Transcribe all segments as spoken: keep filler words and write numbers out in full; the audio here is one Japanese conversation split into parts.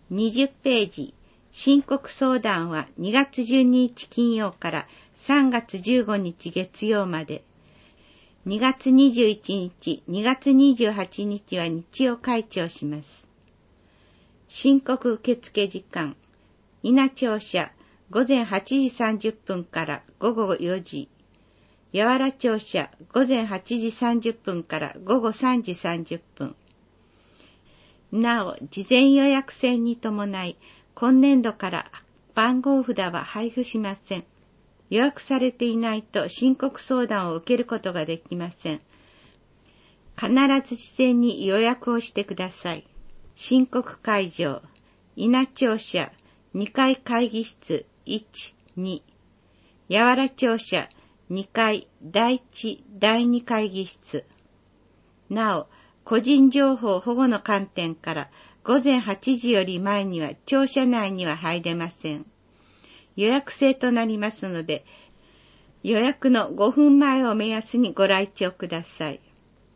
にじゅっページ、申告相談はにがつじゅうににち金曜からさんがつじゅうごにち月曜まで。にがつにじゅういちにち、にがつにじゅうはちにちは日曜開庁します。申告受付時間、稲庁舎、ごぜんはちじさんじゅっぷんからごごよじ。八原庁舎、ごぜんはちじさんじゅっぷんからごごさんじさんじゅっぷん。なお、事前予約制に伴い、今年度から番号札は配布しません。予約されていないと申告相談を受けることができません。必ず事前に予約をしてください。申告会場、稲庁舎、にかい会議室いち、に、八原庁舎、にかいだいいち、だいに会議室。なお、個人情報保護の観点からごぜんはちじより前には庁舎内には入れません。予約制となりますので、予約のごふんまえを目安にご来庁ください。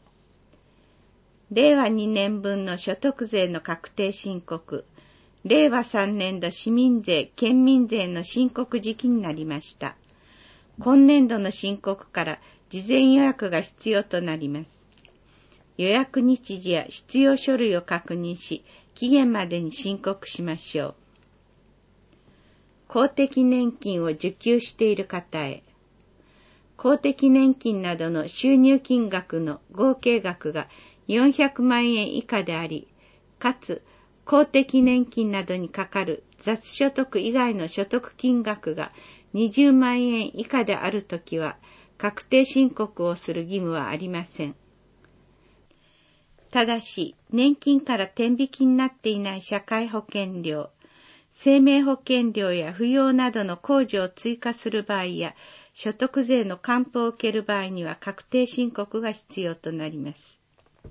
れいわにねんぶんの所得税の確定申告、れいわさんねんど市民税・県民税の申告時期になりました。今年度の申告から事前予約が必要となります。予約日時や必要書類を確認し、期限までに申告しましょう。公的年金を受給している方へ、公的年金などの収入金額の合計額がよんひゃくまんえん以下であり、かつ公的年金などにかかる雑所得以外の所得金額がにじゅうまんえん以下であるときは、確定申告をする義務はありません。ただし、年金から天引きになっていない社会保険料、生命保険料や扶養などの控除を追加する場合や、所得税の還付を受ける場合には確定申告が必要となります。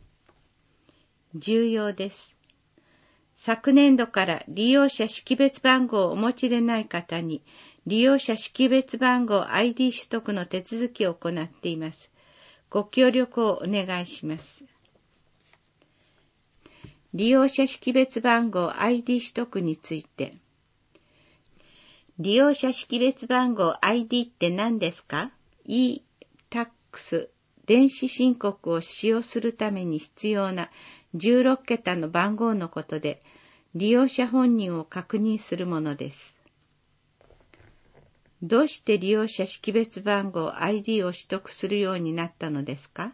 重要です。昨年度から利用者識別番号をお持ちでない方に、利用者識別番号 アイディー 取得の手続きを行っています。ご協力をお願いします。利用者識別番号 アイディー 取得について、利用者識別番号 アイディー って何ですか？ e-タックス 電子申告を使用するために必要なじゅうろっけたの番号のことで、利用者本人を確認するものです。どうして利用者識別番号 アイディー を取得するようになったのですか？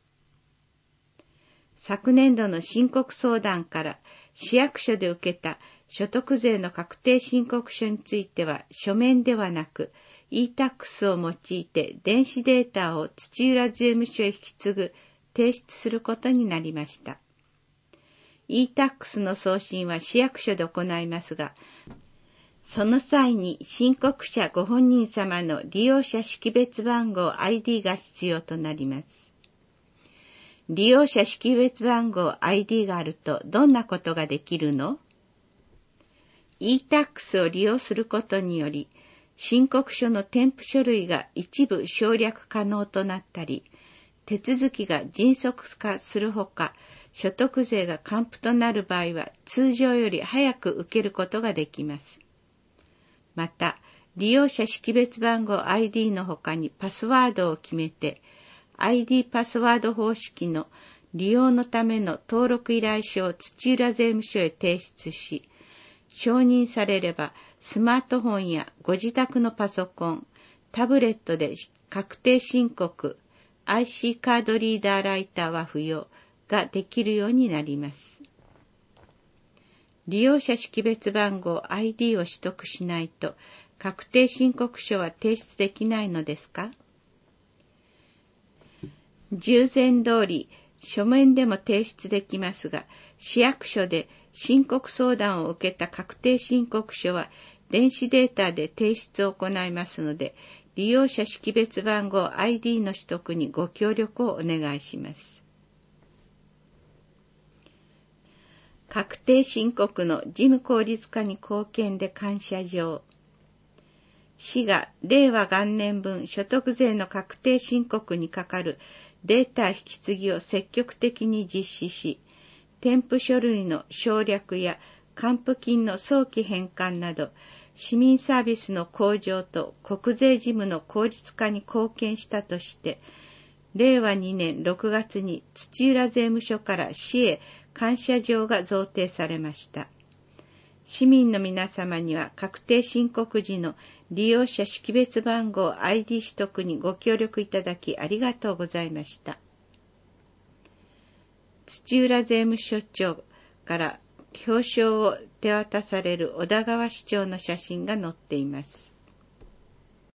昨年度の申告相談から市役所で受けた所得税の確定申告書については書面ではなく e-タックス を用いて電子データを土浦税務署へ引き継ぐ、提出することになりました。e-タックス の送信は市役所で行いますが、その際に申告者ご本人様の利用者識別番号 アイディー が必要となります。利用者識別番号 アイディー があるとどんなことができるの？ e-タックス を利用することにより、申告書の添付書類が一部省略可能となったり、手続きが迅速化するほか、所得税が還付となる場合は通常より早く受けることができます。また、利用者識別番号 アイディー の他にパスワードを決めて、アイディー パスワード方式の利用のための登録依頼書を土浦税務署へ提出し、承認されればスマートフォンやご自宅のパソコン、タブレットで確定申告、アイシー カードリーダーライターは不要ができるようになります。利用者識別番号 アイディー を取得しないと確定申告書は提出できないのですか？従前通り書面でも提出できますが、市役所で申告相談を受けた確定申告書は電子データで提出を行いますので、利用者識別番号 アイディー の取得にご協力をお願いします。確定申告の事務効率化に貢献で感謝状。市が令和元年分所得税の確定申告にかかるデータ引き継ぎを積極的に実施し、添付書類の省略や還付金の早期返還など、市民サービスの向上と国税事務の効率化に貢献したとして、れいわにねんろくがつに土浦税務署から市へ感謝状が贈呈されました。市民の皆様には確定申告時の利用者識別番号 アイディー 取得にご協力いただきありがとうございました。土浦税務署長から表彰を手渡される小田川市長の写真が載っています。